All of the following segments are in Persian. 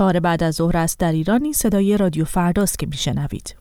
4 بعد از ظهر است در ایران. این صدای رادیو فرداست که میشنوید.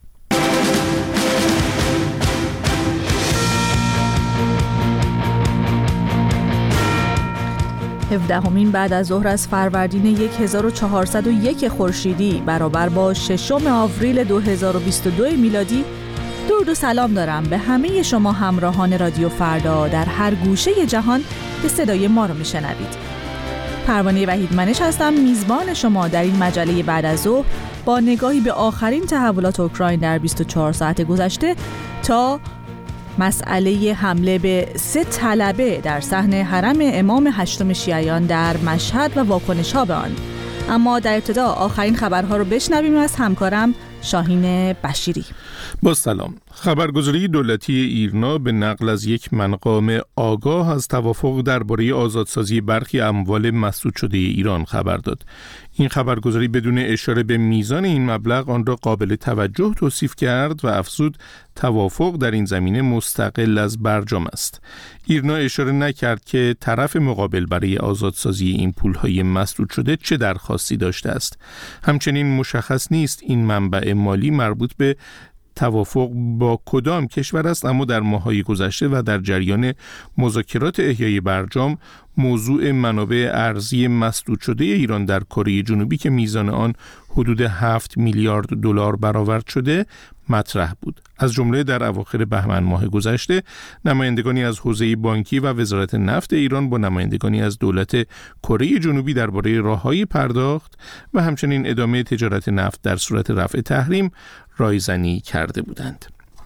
17 بعد از ظهر از فروردین 1401 خورشیدی برابر با 6 آوریل 2022 میلادی درود و سلام دارم به همه شما همراهان رادیو فردا در هر گوشه جهان که صدای ما رو میشنوید. پروانه وحیدمنش هستم، میزبان شما در این مجله بعد از ظهر با نگاهی به آخرین تحولات اوکراین در 24 ساعت گذشته تا مسئله حمله به 3 طلبه در صحن حرم امام هشتم شیعیان در مشهد و واکنش‌ها به آن. اما در ابتدا آخرین خبرها رو بشنویم از همکارم شاهین بشیری. با سلام. خبرگزاری دولتی ایرنا به نقل از یک مقام آگاه از توافق درباره آزادسازی برخی اموال مسدود شده ایران خبر داد. این خبرگزاری بدون اشاره به میزان این مبلغ آن را قابل توجه توصیف کرد و افزود توافق در این زمینه مستقل از برجام است. ایرنا اشاره نکرد که طرف مقابل برای آزادسازی این پولهای مسدود شده چه درخواستی داشته است. همچنین مشخص نیست این منبع مالی مربوط به توافق با کدام کشور است، اما در ماه‌های گذشته و در جریان مذاکرات احیای برجام موضوع منابع ارزی مسدود شده ایران در کره جنوبی که میزان آن حدود 7 میلیارد دلار برآورد شده مطرح بود. از جمله در اواخر بهمن ماه گذشته نمایندگانی از حوزه بانکی و وزارت نفت ایران با نمایندگانی از دولت کره جنوبی درباره راههای پرداخت و همچنین ادامه تجارت نفت در صورت رفع تحریم رایزنی کرده بودند.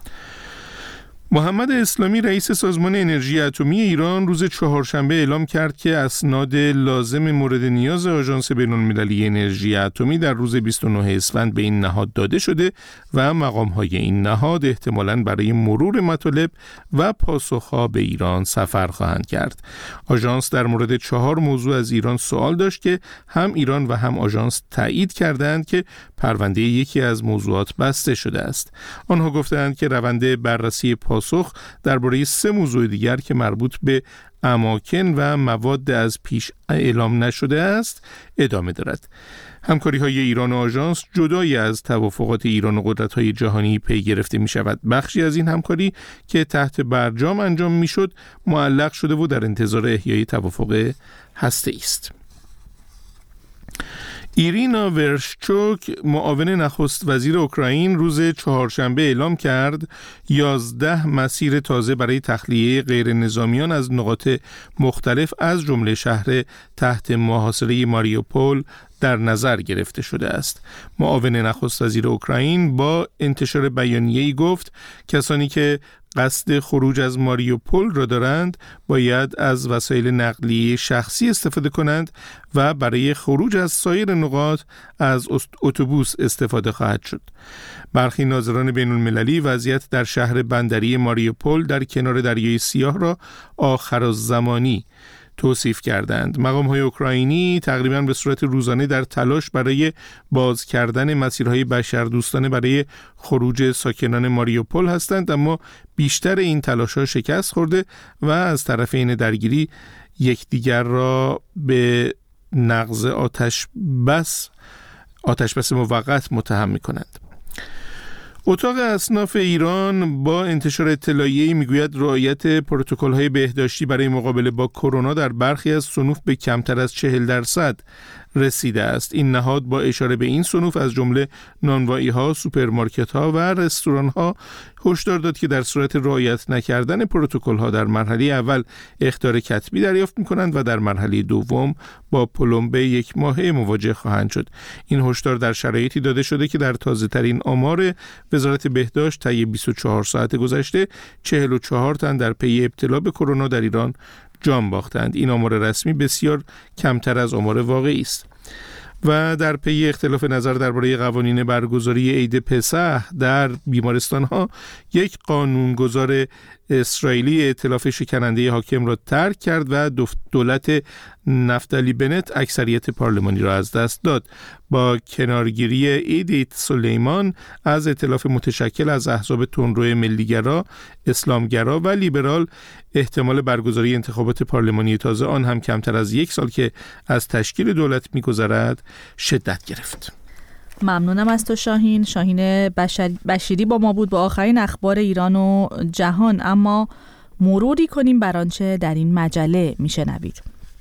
محمد اسلامی رئیس سازمان انرژی اتمی ایران روز چهارشنبه اعلام کرد که اسناد لازم مورد نیاز آژانس بین‌المللی انرژی اتمی در روز 29 اسفند به این نهاد داده شده و مقام‌های این نهاد احتمالاً برای مرور مطالب و پاسخ‌ها به ایران سفر خواهند کرد. آژانس در مورد 4 موضوع از ایران سوال داشت که هم ایران و هم آژانس تایید کردند که پرونده یکی از موضوعات بسته شده است. آنها گفتند که روند بررسی پاسخ درباره 3 موضوع دیگر که مربوط به اماکن و مواد از پیش اعلام نشده است ادامه دارد. همکاری‌های ایران و آژانس جدای از توافقات ایران و قدرت‌های جهانی پی گرفته می‌شود. بخشی از این همکاری که تحت برجام انجام می‌شد معلق شده و در انتظار احیای توافق هسته‌ای است. ایرینا ورشچوک معاون نخست وزیر اوکراین روز چهارشنبه اعلام کرد 11 مسیر تازه برای تخلیه غیر نظامیان از نقاط مختلف از جمله شهر تحت محاصره ماریوپول در نظر گرفته شده است. معاون نخست وزیر اوکراین با انتشار بیانیه‌ای گفت کسانی که قصد خروج از ماریوپول را دارند باید از وسایل نقلیه شخصی استفاده کنند و برای خروج از سایر نقاط از اتوبوس استفاده خواهد شد. برخی ناظران بین المللی وضعیت در شهر بندری ماریوپول در کنار دریای سیاه را آخرالزمانی توصیف کردند. مقام‌های اوکراینی تقریباً به صورت روزانه در تلاش برای باز کردن مسیرهای بشردوستانه برای خروج ساکنان ماریوپول هستند، اما بیشتر این تلاش‌ها شکست خورده و از طرفین درگیری یکدیگر را به نقض آتش بس موقت متهم می‌کنند. اتاق اصناف ایران با انتشار اطلاعیه‌ای میگوید رعایت پروتکل‌های بهداشتی برای مقابله با کرونا در برخی از صنوف به کمتر از 40% رسیده است. این نهاد با اشاره به این صنوف از جمله نانوایی‌ها، سوپرمارکت‌ها و رستوران‌ها هشدار داد که در صورت رعایت نکردن پروتکل‌ها در مرحله اول اخطار کتبی دریافت می‌کنند و در مرحله دوم با پلمبه 1 ماهه مواجه خواهند شد. این هشدار در شرایطی داده شده که در تازه‌ترین آمار وزارت بهداشت طی 24 ساعت گذشته 44 تن در پی ابتلا به کرونا در ایران جان باختند. این آمار رسمی بسیار کمتر از آمار واقعی است. و در پی اختلاف نظر درباره قوانین برگزاری عید پسح در بیمارستان‌ها، یک قانونگذار اسرائیلی ائتلاف شکننده حاکم را ترک کرد و دولت نفتالی بنت اکثریت پارلمانی را از دست داد. با کنارگیری ایدیت سلیمان از ائتلاف متشکل از احزاب تندرو ملیگرا، اسلامگرا و لیبرال، احتمال برگزاری انتخابات پارلمانی تازه، آن هم کمتر از 1 سال که از تشکیل دولت می‌گذرد، شدت گرفت. ممنونم از تو شاهین بشیری با ما بود با آخرین اخبار ایران و جهان. اما مروری کنیم بر آنچه در این مجله میشنوید.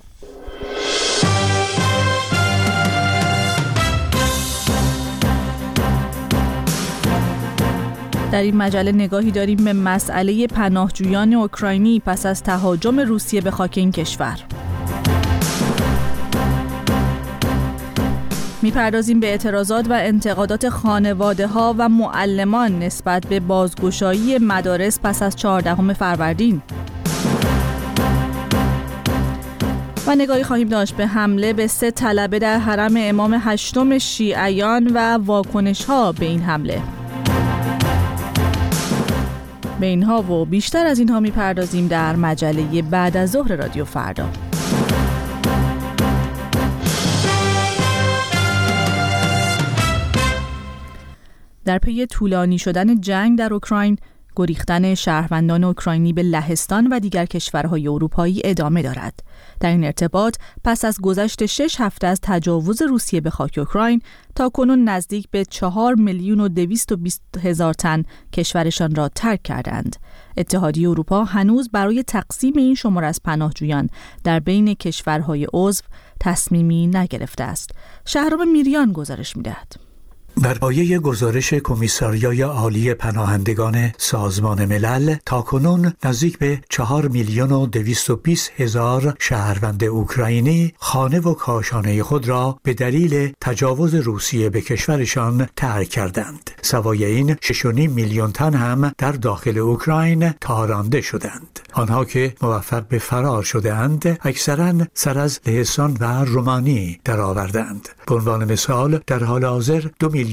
در این مجله نگاهی داریم به مسئله پناهجویان اوکراینی پس از تهاجم روسیه به خاک این کشور. میپردازیم به اعتراضات و انتقادات خانواده‌ها و معلمان نسبت به بازگشایی مدارس پس از 14 فروردین. و نگاهی خواهیم داشت به حمله به 3 طلبه در حرم امام 8 شیعیان و واکنش‌ها به این حمله. به اینها و بیشتر از اینها میپردازیم در مجله بعد از ظهر رادیو فردا. در پی طولانی شدن جنگ در اوکراین، گریختن شهروندان اوکراینی به لهستان و دیگر کشورهای اروپایی ادامه دارد. در این ارتباط پس از گذشت 6 هفته از تجاوز روسیه به خاک اوکراین، تاکنون نزدیک به 4,220,000 تن کشورشان را ترک کردند. اتحادیه اروپا هنوز برای تقسیم این شمار از پناهجویان در بین کشورهای عضو تصمیمی نگرفته است. شهرام میریان گزارش می‌دهد. بر پایه گزارش کمیساریای عالی پناهندگان سازمان ملل، تاکنون نزدیک به 4,220,000 شهروند اوکراینی خانه و کاشانه خود را به دلیل تجاوز روسیه به کشورشان ترک کردند. سوای این 6.5 میلیون تن هم در داخل اوکراین تارانده شدند. آنها که موفق به فرار شدند اکثراً سر از لهستان و رومانی درآوردند. به عنوان مثال در حال حاضر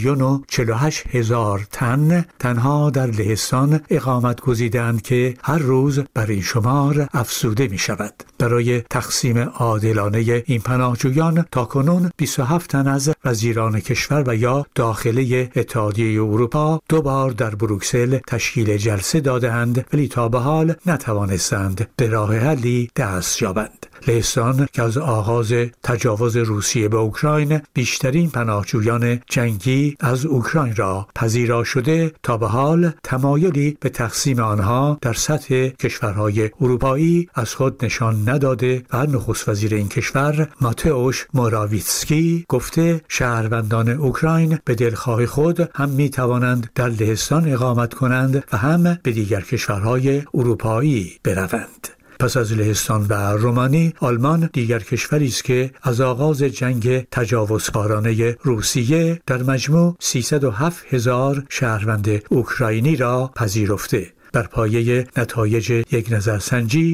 2,048,000 تن تنها در لهستان اقامت گزیدند که هر روز بر این شمار افزوده می شود. برای تقسیم عادلانه این پناهجویان تاکنون 27 تن از وزیران کشور و یا داخله اتحادیه اروپا 2 بار در بروکسل تشکیل جلسه دادند، ولی تا به حال نتوانستند به راه حلی دست یابند. لهستان که از آغاز تجاوز روسیه به اوکراین بیشترین پناهجویان جنگی از اوکراین را پذیرا شده، تا به حال تمایلی به تقسیم آنها در سطح کشورهای اروپایی از خود نشان نداده و نخست وزیر این کشور ماتئوش موراویتسکی گفته شهروندان اوکراین به دلخواه خود هم می توانند در لهستان اقامت کنند و هم به دیگر کشورهای اروپایی بروند. پس از لهستان و رومانی، آلمان دیگر کشوری است که از آغاز جنگ تجاوزکارانه روسیه در مجموع 307,000 شهروند اوکراینی را پذیرفته. بر پایه نتایج یک نظرسنجی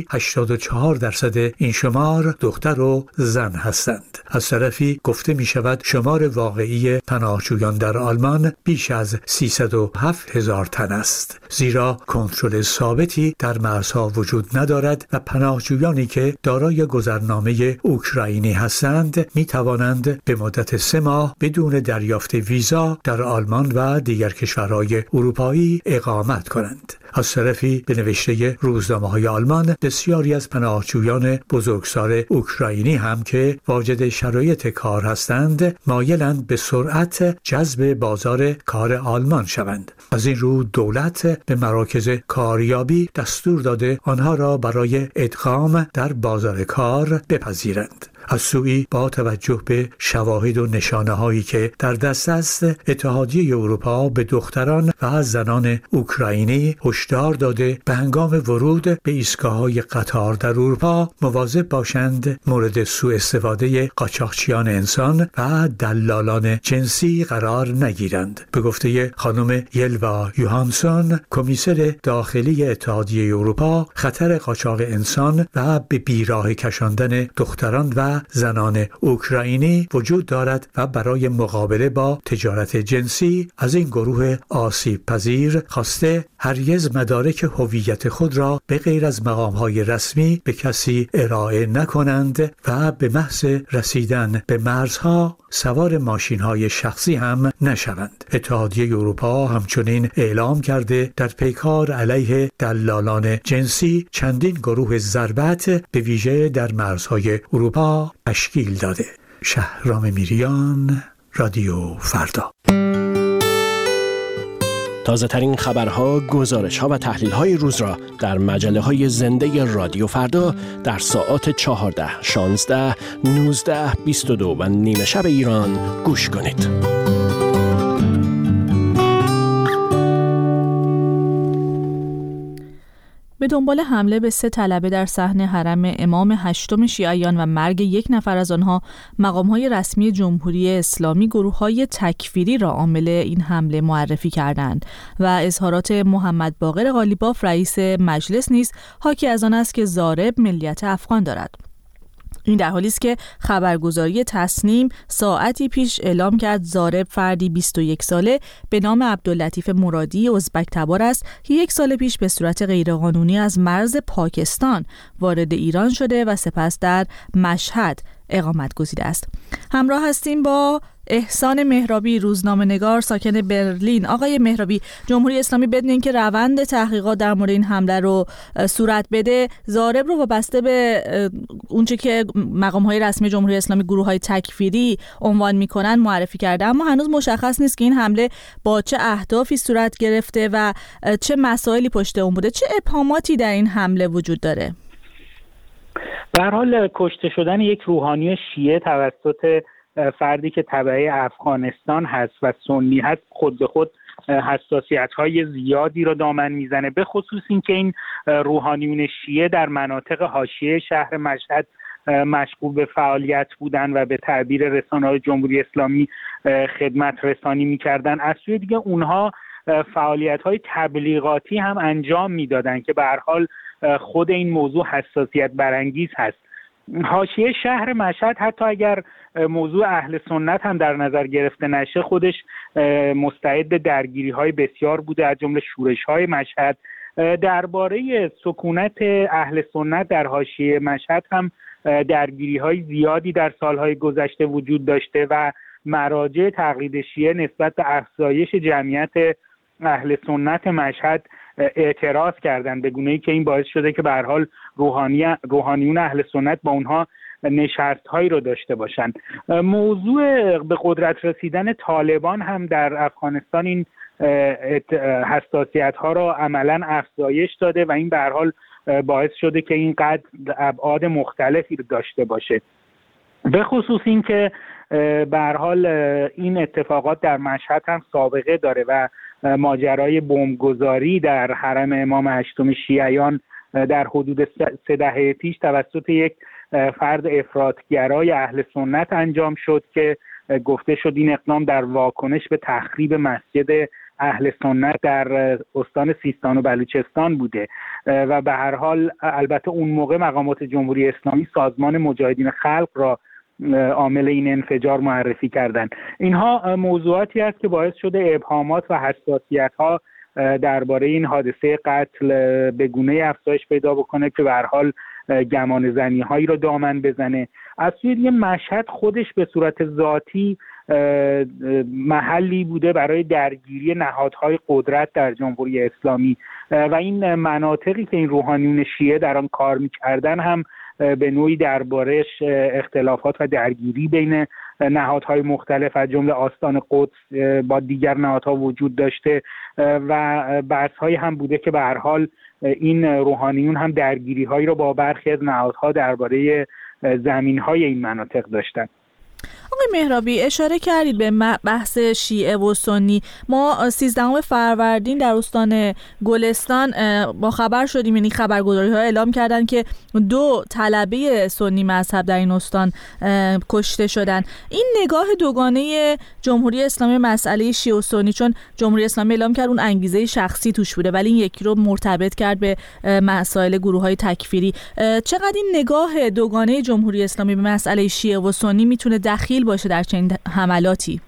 84% این شمار دختر و زن هستند. از طرفی گفته می شود شمار واقعی پناهجویان در آلمان بیش از 307,000 تن است، زیرا کنترل ثابتی در مرزها وجود ندارد و پناهجویانی که دارای گذرنامه اوکراینی هستند می توانند به مدت 3 ماه بدون دریافت ویزا در آلمان و دیگر کشورهای اروپایی اقامت کنند. از طرفی به نوشته روزنامه‌های آلمان بسیاری از پناهجویان بزرگسال اوکراینی هم که واجد شرایط کار هستند مایلند به سرعت جذب بازار کار آلمان شوند. از این رو دولت به مراکز کاریابی دستور داده آنها را برای ادغام در بازار کار بپذیرند. از سوی با توجه به شواهد و نشانه هایی که در دست است، اتحادیه اروپا به دختران و زنان اوکراینی هشدار داده به هنگام ورود به ایستگاه‌های قطار در اروپا مواظب باشند مورد سوء استفاده قاچاقچیان انسان و دلالان جنسی قرار نگیرند. به گفته خانم یلوا یوهانسون، کمیسر داخلی اتحادیه اروپا، خطر قاچاق انسان و به بیراه کشاندن دختران و و زنان اوکراینی وجود دارد و برای مقابله با تجارت جنسی از این گروه آسیب پذیر خواسته هرگز مدارک هویت خود را به غیر از مقام‌های رسمی به کسی ارائه نکنند و به محض رسیدن به مرزها سوار ماشین‌های شخصی هم نشوند. اتحادیه اروپا همچنین اعلام کرده در پیکار علیه دلالان جنسی چندین گروه ضربت به ویژه در مرزهای اروپا تشکیل داده. شهرام میریان، رادیو فردا. تازه ترین خبرها، گزارش‌ها و تحلیل‌های روز را در مجله‌های زنده رادیو فردا در ساعات 14، 16، 19، 22 و نیمه شب ایران گوش کنید. به دنبال حمله به 3 طلبه در صحن حرم امام هشتم شیعیان و مرگ 1 نفر از آنها، مقام‌های رسمی جمهوری اسلامی گروه‌های تکفیری را عامل این حمله معرفی کردند و اظهارات محمد باقر قالیباف رئیس مجلس نیز حاکی از آن است که ضارب ملیت افغان دارد. این در حالی است که خبرگزاری تسنیم ساعتی پیش اعلام کرد ضارب فردی 21 ساله به نام عبداللطیف مرادی ازبک تبار است که 1 سال پیش به صورت غیرقانونی از مرز پاکستان وارد ایران شده و سپس در مشهد اقامت گزیده است. همراه هستیم با احسان مهرابی، روزنامه‌نگار ساکن برلین. آقای مهرابی، جمهوری اسلامی بدون اینکه روند تحقیقات در مورد این حمله رو صورت بده، ضارب رو وابسته به اونچه که مقام‌های رسمی جمهوری اسلامی گروه‌های تکفیری عنوان می‌کنن معرفی کرده، اما هنوز مشخص نیست که این حمله با چه اهدافی صورت گرفته و چه مسائلی پشت اون بوده. چه ابهاماتی در این حمله وجود داره؟ به هر حال کشته شدن یک روحانی شیعه توسط فردی که تبع افغانستان هست و سنی هست خود به خود حساسیت‌های زیادی را دامن میزنه، به خصوص اینکه این روحانیون شیعه در مناطق حاشیه شهر مشهد مشغول به فعالیت بودن و به تعبیر رسانه‌های جمهوری اسلامی خدمت رسانی می‌کردن. از سوی دیگه اونها فعالیت‌های تبلیغاتی هم انجام میدادن که به هر حال خود این موضوع حساسیت برانگیز هست. حاشیه شهر مشهد حتی اگر موضوع اهل سنت هم در نظر گرفته نشه، خودش مستعد درگیری‌های بسیار بوده، از جمله شورش‌های مشهد. درباره سکونت اهل سنت در حاشیه مشهد هم درگیری‌های زیادی در سال‌های گذشته وجود داشته و مراجع تقلید شیعه نسبت به افزایش جمعیت اهل سنت مشهد اعتراض کردند، به گونه‌ای که این باعث شده که به هر حال روحانیون اهل سنت با اونها نشست‌هایی رو داشته باشند. موضوع به قدرت رسیدن طالبان هم در افغانستان این حساسیت‌ها را عملاً افزایش داده و این به هر حال باعث شده که اینقدر ابعاد مختلفی رو داشته باشه. به خصوص این که به هر حال این اتفاقات در مشهد هم سابقه داره و ماجرای بمبگذاری در حرم امام هشتم شیعیان در حدود 3 دهه پیش توسط یک فرد افراطگرای اهل سنت انجام شد که گفته شد این اقدام در واکنش به تخریب مسجد اهل سنت در استان سیستان و بلوچستان بوده و به هر حال البته اون موقع مقامات جمهوری اسلامی سازمان مجاهدین خلق را عامل این انفجار معرفی کردند. اینها موضوعاتی است که باعث شده ابهامات و حساسیت‌ها درباره این حادثه قتل به گونه افزایش پیدا بکنه که به هر حال گمان زنی‌هایی را دامن بزنه. از سوی دیگه مشهد خودش به صورت ذاتی محلی بوده برای درگیری نهادهای قدرت در جمهوری اسلامی و این مناطقی که این روحانیون شیعه در آن کار می‌کردن هم به نوعی درباره‌اش اختلافات و درگیری بین نهادهای مختلف از جمله آستان قدس با دیگر نهادها وجود داشته و بحث‌هایی هم بوده که به هر حال این روحانیون هم درگیری‌هایی را با برخی از نهادها درباره زمین‌های این مناطق داشتند. آقای مهرابی اشاره کردید به بحث شیعه و سنی. ما 13 فروردین در استان گلستان با خبر شدیم، یعنی خبرگزاری‌ها اعلام کردن که 2 طلبه سنی مذهب در این استان کشته شدن. این نگاه دوگانه جمهوری اسلامی مسئله شیعه و سنی، چون جمهوری اسلامی اعلام کرد اون انگیزه شخصی توش بوده ولی این یکی رو مرتبط کرد به مسائل گروه‌های تکفیری، چقدر این نگاه دوگانه جمهوری اسلامی به مسئله شیعه و سنی میتونه دخیل باشه در چنین حملاتی؟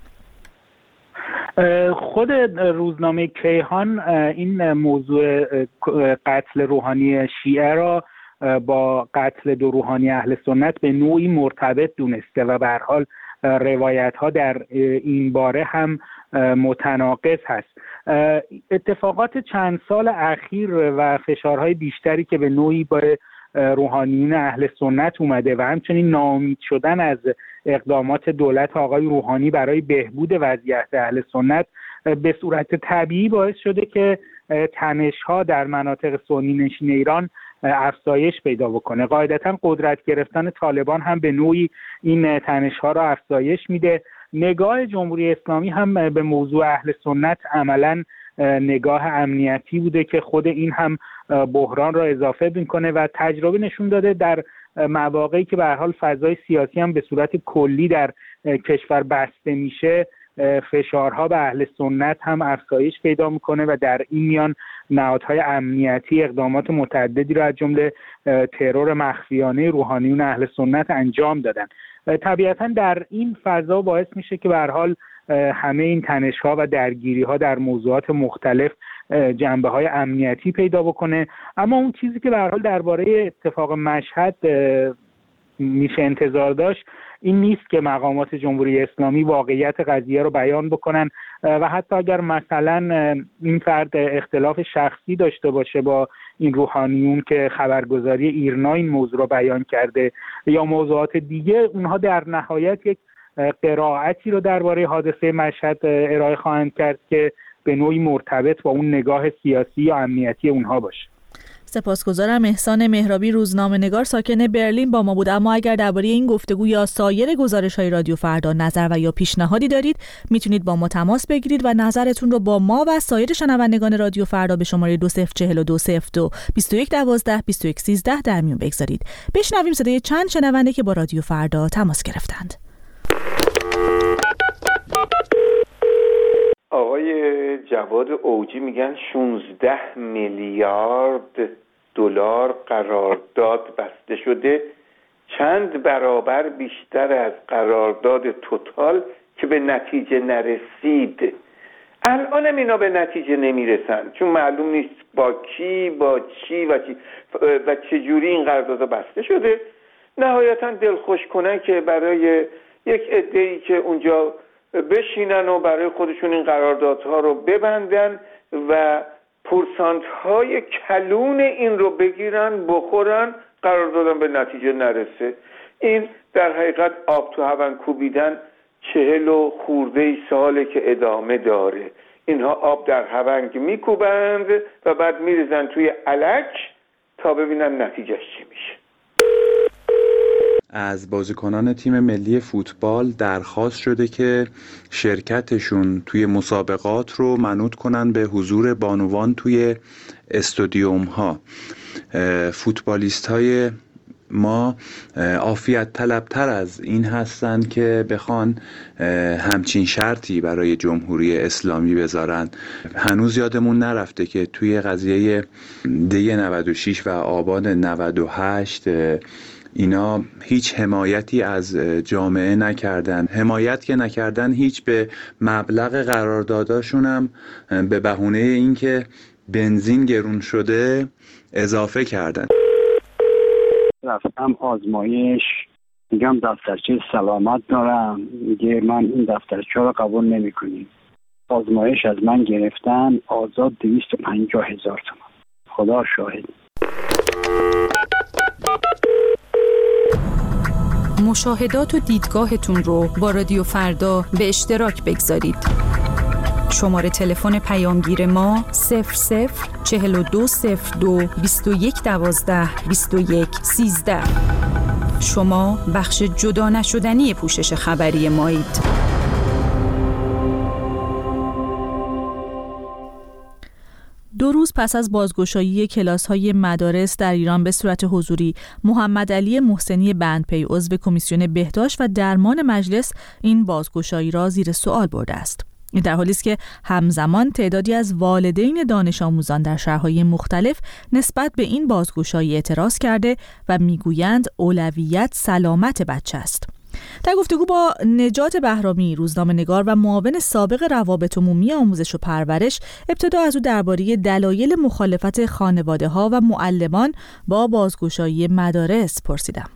خود روزنامه کیهان این موضوع قتل روحانی شیعه را با قتل 2 روحانی اهل سنت به نوعی مرتبط دونسته و به هر حال روایت‌ها در این باره هم متناقض هست. اتفاقات چند سال اخیر و فشارهای بیشتری که به نوعی با روحانیون اهل سنت اومده و همچنین ناامید شدن از اقدامات دولت آقای روحانی برای بهبود وضعیت اهل سنت به صورت طبیعی باعث شده که تنش‌ها در مناطق سنی نشین ایران افزایش پیدا بکنه. قاعدتاً قدرت گرفتن طالبان هم به نوعی این تنش‌ها را افزایش میده. نگاه جمهوری اسلامی هم به موضوع اهل سنت عملاً نگاه امنیتی بوده که خود این هم بحران را اضافه میکنه و تجربه نشون داده در مواقعی که به هر حال فضای سیاسی هم به صورت کلی در کشور بسته میشه، فشارها به اهل سنت هم افزایش پیدا میکنه و در این میان نهادهای امنیتی اقدامات متعددی را از جمله ترور مخفیانه روحانیون اهل سنت انجام دادن. طبیعتاً در این فضا باعث میشه که به هر حال همه این تنش‌ها و درگیری‌ها در موضوعات مختلف جنبه‌های امنیتی پیدا بکنه. اما اون چیزی که به هر حال درباره اتفاق مشهد میشه انتظار داشت این نیست که مقامات جمهوری اسلامی واقعیت قضیه رو بیان بکنن و حتی اگر مثلا این فرد اختلاف شخصی داشته باشه با این روحانیون که خبرگزاری ایرنا این موضوع رو بیان کرده یا موضوعات دیگه، اونها در نهایت یک قرائتی رو درباره حادثه مشهد ارائه خواهند کرد که به نوعی مرتبط با اون نگاه سیاسی یا امنیتی اونها باشه. سپاسگزارم. احسان مهرابی، روزنامه‌نگار ساکن برلین با ما بود. اما اگر درباره این گفتگو یا سایر گزارش‌های رادیو فردا نظر و یا پیشنهادی دارید میتونید با ما تماس بگیرید و نظرتون رو با ما و سایر شنوندگان رادیو فردا به شماره 204202 2112 2113 در میون بگذارید. بشنویم صدای چند شنونده که با رادیو فردا تماس گرفتند. آقای جواد اوجی میگن 16 میلیارد دلار قرارداد بسته شده، چند برابر بیشتر از قرارداد توتال که به نتیجه نرسید. الان اینا به نتیجه نمیرسن چون معلوم نیست با کی، با چی و چجوری این قرارداد بسته شده. نهایتا دلخوش کنن که برای یک عده‌ای که اونجا بشینن و برای خودشون این قراردادها رو ببندن و پورسانت‌های کلون این رو بگیرن بخورن، قراردادم به نتیجه نرسه. این در حقیقت آب تو هون کوبیدن 40 خورده ساله که ادامه داره. اینها آب در هون میکوبند و بعد میریزن توی الک تا ببینن نتیجهش چی میشه. از بازیکنان تیم ملی فوتبال درخواست شده که شرکتشون توی مسابقات رو منوط کنن به حضور بانوان توی استادیوم ها. فوتبالیست های ما عافیت طلبتر از این هستن که بخوان همچین شرطی برای جمهوری اسلامی بذارن. هنوز یادمون نرفته که توی قضیه دی 96 و آبان 98 اینا هیچ حمایتی از جامعه نکردن. حمایت که نکردن، هیچ به مبلغ قرارداداشون هم به بهونه اینکه بنزین گرون شده اضافه کردن. رفتم آزمایش، میگم دفترچه سلامت دارم، میگه من این دفترچه رو قبول نمی کنیم. آزمایش از من گرفتن، آزاد 250,000 تومان. خدا شاهد. مشاهدات و دیدگاهتون رو با رادیو فردا به اشتراک بگذارید. شماره تلفن پیامگیر ما 004202 2112 2113. شما بخش جدا نشدنی پوشش خبری مایید. دو روز پس از بازگشایی کلاس‌های مدارس در ایران به صورت حضوری، محمد علی محسنی بندپی عضو کمیسیون بهداشت و درمان مجلس این بازگشایی را زیر سوال برده است. این در حالی است که همزمان تعدادی از والدین دانش آموزان در شهرهای مختلف نسبت به این بازگشایی اعتراض کرده و میگویند اولویت سلامت بچه است. در گفتگو با نجات بهرامی، روزنامه‌نگار و معاون سابق روابط عمومی آموزش و پرورش، ابتدا از او درباره دلایل مخالفت خانواده‌ها و معلمان با بازگشایی مدارس پرسیدم.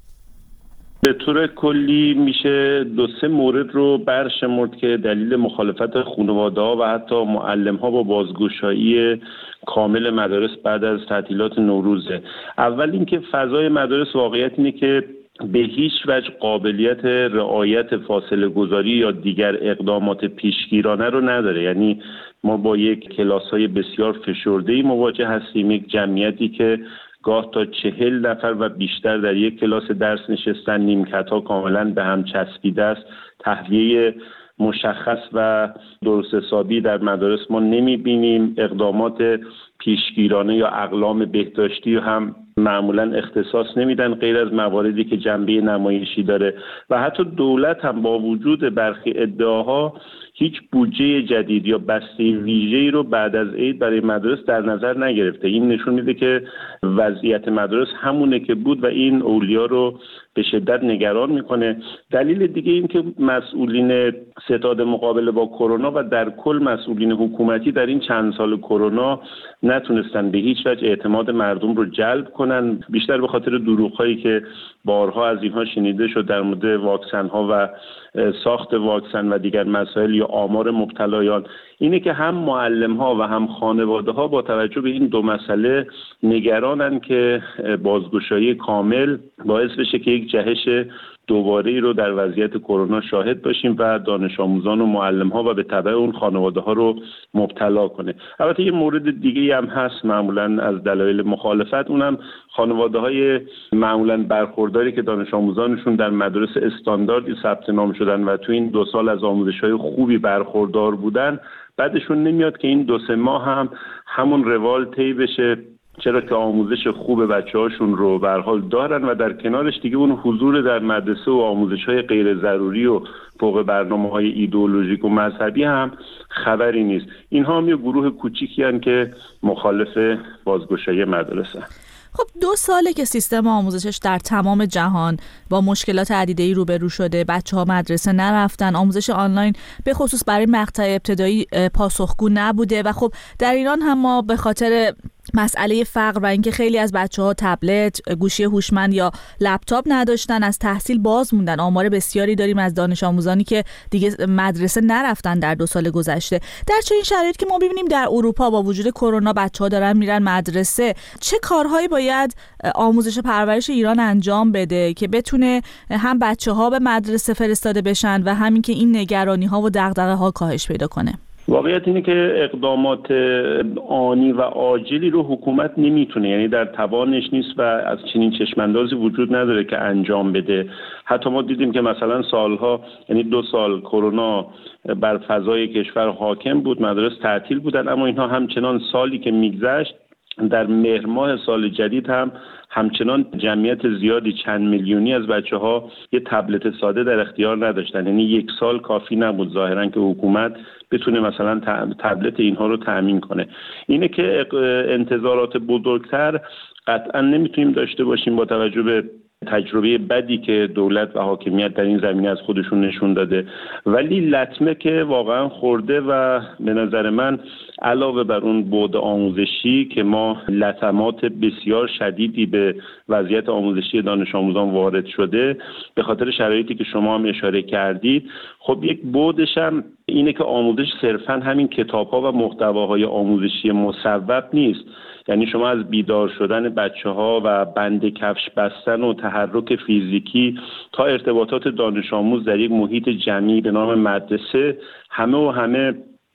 به طور کلی میشه 2-3 مورد رو برشمرد که دلیل مخالفت خانواده‌ها و حتی معلم‌ها با بازگشایی کامل مدارس بعد از تعطیلات نوروزه. اول اینکه فضای مدارس واقعیت اینه که به هیچ وجه قابلیت رعایت فاصله گذاری یا دیگر اقدامات پیشگیرانه رو نداره. یعنی ما با یک کلاس‌های بسیار فشرده‌ای مواجه هستیم، یک جمعیتی که گاه تا 40 نفر و بیشتر در یک کلاس درس نشستن، نیمکت‌ها کاملا به هم چسبیده است، تهویه مشخص و درست حسابی در مدارس ما نمی‌بینیم، اقدامات پیشگیرانه یا اقلام بهداشتی هم معمولا اختصاص نمیدن غیر از مواردی که جنبه نمایشی داره و حتی دولت هم با وجود برخی ادعاها هیچ بودجه جدید یا بسته ویژه‌ای رو بعد از عید برای مدارس در نظر نگرفته. این نشون میده که وضعیت مدارس همونه که بود و این اولیا رو به شدت نگران میکنه. دلیل دیگه این که مسئولین ستاد مقابله با کرونا و در کل مسئولین حکومتی در این چند سال کرونا نتونستن به هیچ وجه اعتماد مردم رو جلب کنن، بیشتر به خاطر دروغ‌هایی که بارها از اینها شنیده شد در مورد واکسن‌ها و ساخت واکسن و دیگر مسائل یا آمار مبتلایان. اینه که هم معلم‌ها و هم خانواده‌ها با توجه به این دو مسئله نگرانن که بازگشایی کامل باعث بشه که یک جهش دوباره‌ای رو در وضعیت کرونا شاهد باشیم و دانش آموزان و معلم‌ها و به تبع اون خانواده‌ها رو مبتلا کنه. البته یه مورد دیگه‌ای هم هست معمولاً از دلایل مخالفت، اونم خانواده‌های معمولاً برخورداری که دانش آموزانشون در مدارس استانداردی ثبت نام شدن و تو این 2 سال از آموزش‌های خوبی برخوردار بودن، بعدشون نمیاد که این 2-3 ماه هم همون روال طی بشه، چرا که آموزش خوب بچه‌هاشون رو به هر حال دارن و در کنارش دیگه اون حضور در مدرسه و آموزش‌های غیر ضروری و فوق برنامه‌های ایدئولوژیک و مذهبی هم خبری نیست. اینها هم یه گروه کوچیکی هستن که مخالف بازگشایی مدرسه. خب 2 ساله که سیستم آموزشش در تمام جهان با مشکلات عدیده‌ای روبرو شده، بچه‌ها مدرسه نرفتن، آموزش آنلاین به خصوص برای مقطع ابتدایی پاسخگو نبوده و خب در ایران هم ما به خاطر مسئله فقر و اینکه خیلی از بچه‌ها تبلت، گوشی هوشمند یا لپتاپ نداشتن، از تحصیل باز موندن. آمار بسیاری داریم از دانش آموزانی که دیگه مدرسه نرفتن در 2 سال گذشته. در چه این شرایط که ما ببینیم در اروپا با وجود کرونا بچه‌ها دارن میرن مدرسه، چه کارهایی باید آموزش پرورش ایران انجام بده که بتونه هم بچه‌ها به مدرسه فرستاده بشن و همین که این نگرانی‌ها و دغدغه‌ها کاهش پیدا کنه؟ واقعیت اینه که اقدامات آنی و عاجلی رو حکومت نمیتونه، یعنی در توانش نیست و از چنین چشماندازی وجود نداره که انجام بده. حتی ما دیدیم که مثلا سالها، یعنی 2 سال کرونا بر فضای کشور حاکم بود، مدارس تعطیل بودن، اما اینها همچنان سالی که میگذشت در مهر ماه سال جدید هم همچنان جمعیت زیادی چند میلیونی از بچه‌ها یه تبلت ساده در اختیار نداشتن. یعنی 1 سال کافی نبود ظاهراً که حکومت بتونه مثلا تبلت اینها رو تأمین کنه. اینه که انتظارات بزرگتر قطعا نمیتونیم داشته باشیم با توجه به تجربه بدی که دولت و حاکمیت در این زمینه از خودشون نشون داده، ولی لطمه که واقعا خورده و به نظر من علاوه بر اون بعد آموزشی که ما لطمات بسیار شدیدی به وضعیت آموزشی دانش آموزان وارد شده به خاطر شرایطی که شما هم اشاره کردید، خب یک بعدش هم اینه که آموزش صرفا همین کتاب‌ها و محتواهای آموزشی مصوب نیست. یعنی شما از بیدار شدن بچه‌ها و بند کفش بستن و تحرک فیزیکی تا ارتباطات دانش آموز در یک محیط جمعی به نام مدرسه، همه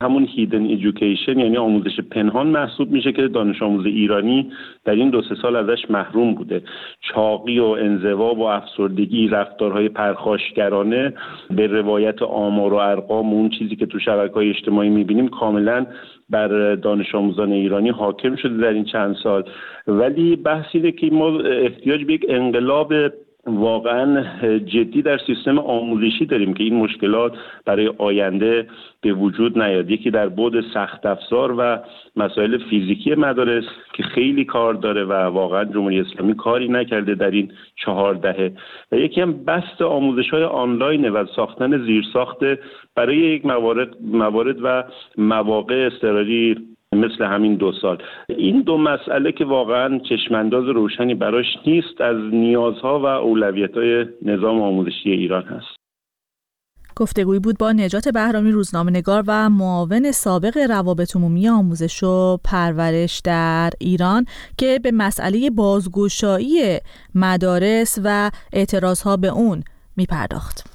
همون هیدن ایژوکیشن یعنی آموزش پنهان محسوب میشه که دانش آموز ایرانی در این 2-3 سال ازش محروم بوده. چاقی و انزوا و افسردگی، رفتارهای پرخاشگرانه به روایت آمار و ارقام و اون چیزی که تو شبکه‌های اجتماعی میبینیم کاملا بر دانش آموزان ایرانی حاکم شده در این چند سال. ولی بحث اینه که ما احتیاج به یک انقلاب واقعا جدی در سیستم آموزشی داریم که این مشکلات برای آینده به وجود نیاد. یکی در بعد سخت افزار و مسائل فیزیکی مدارس که خیلی کار داره و واقعا جمهوری اسلامی کاری نکرده در این 4 دهه، و یکی هم بست آموزش‌های آنلاین و ساختن زیرساخت برای یک موارد و مواقع اضطراری مثل همین 2 سال. این 2 مسئله که واقعا چشمانداز روشنی براش نیست از نیازها و اولویت‌های نظام آموزشی ایران هست. گفتگویی بود با نجات بهرامی، روزنامه‌نگار و معاون سابق روابط عمومی آموزش و پرورش در ایران، که به مسئله بازگشایی مدارس و اعتراضها به اون می‌پرداخت.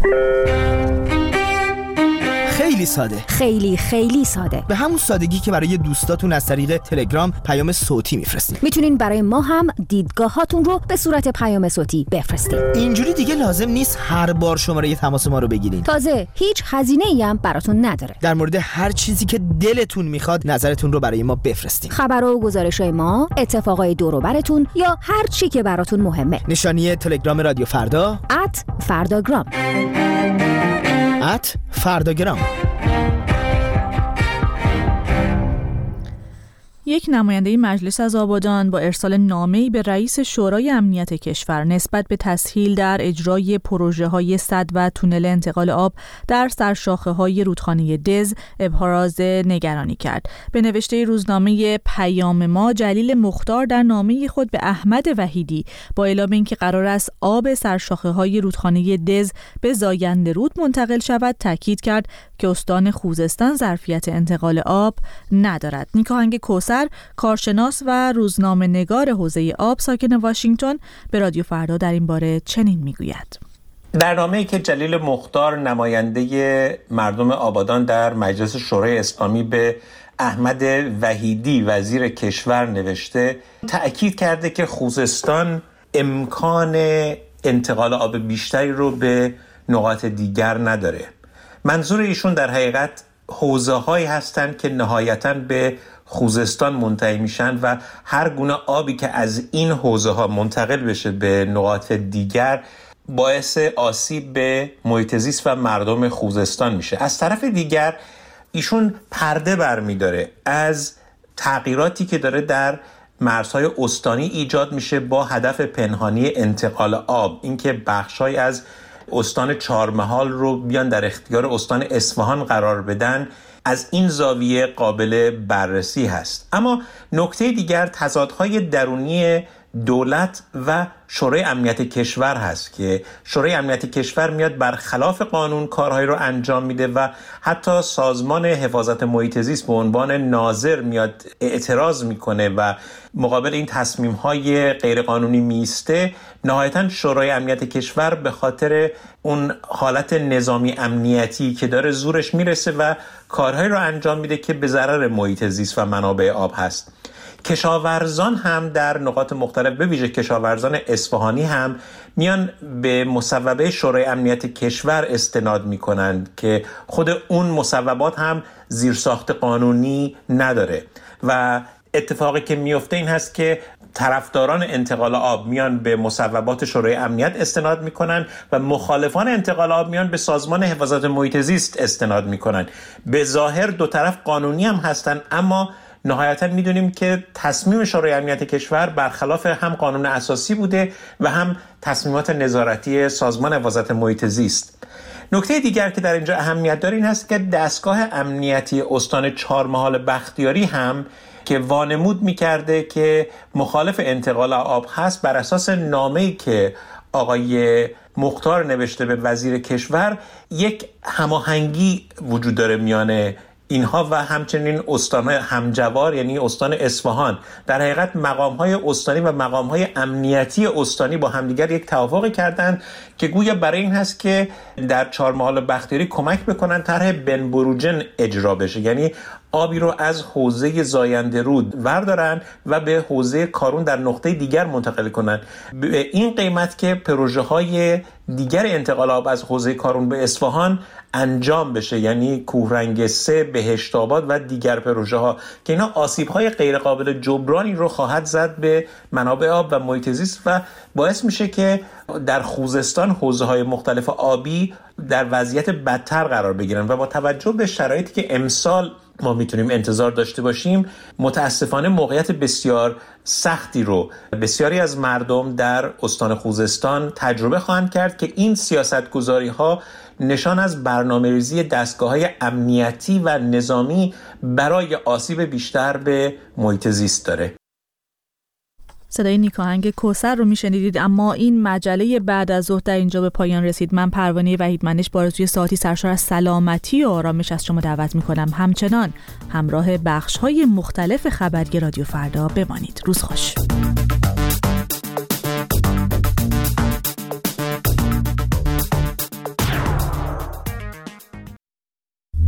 خیلی ساده، خیلی ساده، به همون سادگی که برای دوستاتون از طریق تلگرام پیام صوتی میفرستین. میتونین برای ما هم دیدگاهاتون رو به صورت پیام صوتی بفرستین. اینجوری دیگه لازم نیست هر بار شماره تماس ما رو بگیرین. تازه هیچ هزینه‌ای هم براتون نداره. در مورد هر چیزی که دلتون میخواد نظرتون رو برای ما بفرستین. خبرها و گزارش‌های ما، اتفاقای دور و براتون یا هر چی که براتون مهمه. نشانی تلگرام رادیو فردا @فرداگرام. @فرداگرام. یک نماینده مجلس از آبادان با ارسال نامه‌ای به رئیس شورای امنیت کشور نسبت به تسهیل در اجرای پروژه‌های سد و تونل انتقال آب در سرشاخه‌های رودخانه دز ابراز نگرانی کرد. به نوشته روزنامه پیام ما، جلیل مختار در نامه خود به احمد وحیدی با اعلام اینکه قرار است آب سرشاخه‌های رودخانه دز به زاینده رود منتقل شود، تاکید کرد که استان خوزستان ظرفیت انتقال آب ندارد. نیکاهنگ کوثر، کارشناس و روزنامه‌نگار حوزه آب ساکن واشنگتن، به رادیو فردا در این باره چنین میگوید: در نامه‌ای که جلیل مختار نماینده مردم آبادان در مجلس شورای اسلامی به احمد وحیدی وزیر کشور نوشته، تأکید کرده که خوزستان امکان انتقال آب بیشتری رو به نقاط دیگر نداره. منظور ایشون در حقیقت حوزه‌هایی هستند که نهایتاً به خوزستان منتهی میشن و هر گونه آبی که از این حوزه‌ها منتقل بشه به نقاط دیگر باعث آسیب به محیط زیست و مردم خوزستان میشه. از طرف دیگر ایشون پرده برمی‌داره از تغییراتی که داره در مرزهای استانی ایجاد میشه با هدف پنهانی انتقال آب، اینکه بخش‌های از استان چهارمحال رو بیان در اختیار استان اصفهان قرار بدن، از این زاویه قابل بررسی هست. اما نکته دیگر تضادهای درونی دولت و شورای امنیت کشور هست که شورای امنیت کشور میاد برخلاف قانون کارهایی رو انجام میده و حتی سازمان حفاظت محیط زیست به عنوان ناظر میاد اعتراض میکنه و مقابل این تصمیم‌های غیرقانونی میسته. نهایتاً شورای امنیت کشور به خاطر اون حالت نظامی امنیتی که داره زورش میرسه و کارهایی رو انجام میده که به ضرر محیط زیست و منابع آب هست. کشاورزان هم در نقاط مختلف، به ویژه کشاورزان اصفهانی هم میان به مصوبه شورای امنیت کشور استناد میکنند که خود اون مصوبات هم زیرساخت قانونی نداره و اتفاقی که میفته این هست که طرفداران انتقال آب میان به مصوبات شورای امنیت استناد میکنن و مخالفان انتقال آب میان به سازمان حفاظت محیط زیست استناد میکنن. به ظاهر دو طرف قانونی هم هستن، اما نهایتا میدونیم که تصمیم شورای امنیت کشور برخلاف هم قانون اساسی بوده و هم تصمیمات نظارتی سازمان حفاظت محیط زیست. نکته دیگر که در اینجا اهمیت داره این هست که دستگاه امنیتی استان چهارمحال بختیاری هم که وانمود میکرده که مخالف انتقال آب هست، بر اساس نامه‌ای که آقای مختار نوشته به وزیر کشور یک هماهنگی وجود داره میان اینها و همچنین استان‌های همجوار یعنی استان اصفهان، در حقیقت مقام‌های استانی و مقام‌های امنیتی استانی با همدیگر یک توافقی کردند که گویا برای این هست که در چهارمحال بختیاری کمک بکنن طرح بنبروجن اجرا بشه، یعنی آبی رو از حوزه زاینده رود وردارن و به حوزه کارون در نقطه دیگر منتقل کنن. به این قیمت که پروژه‌های دیگر انتقال آب از حوزه کارون به اصفهان انجام بشه، یعنی کوهرنگ 3، بهشت‌آباد و دیگر پروژه‌ها که اینا آسیب‌های غیر قابل جبرانی رو خواهد زد به منابع آب و محیط زیست و باعث میشه که در خوزستان حوزه‌های مختلف آبی در وضعیت بدتر قرار بگیرن و با توجه به شرایطی که امسال ما میتونیم انتظار داشته باشیم، متاسفانه موقعیت بسیار سختی رو بسیاری از مردم در استان خوزستان تجربه خواهند کرد که این سیاستگذاری‌ها نشان از برنامه‌ریزی دستگاه‌های امنیتی و نظامی برای آسیب بیشتر به محیط زیست داره. صدای نیکاهنگ کوثر رو میشنیدید. اما این مجله بعد از ظهر در اینجا به پایان رسید. من پروانه وحیدمنش با آرزوی ساعتی سرشار از سلامتی و آرامش از شما دعوت میکنم همچنان همراه بخش‌های مختلف خبری رادیو فردا بمانید. روز خوش.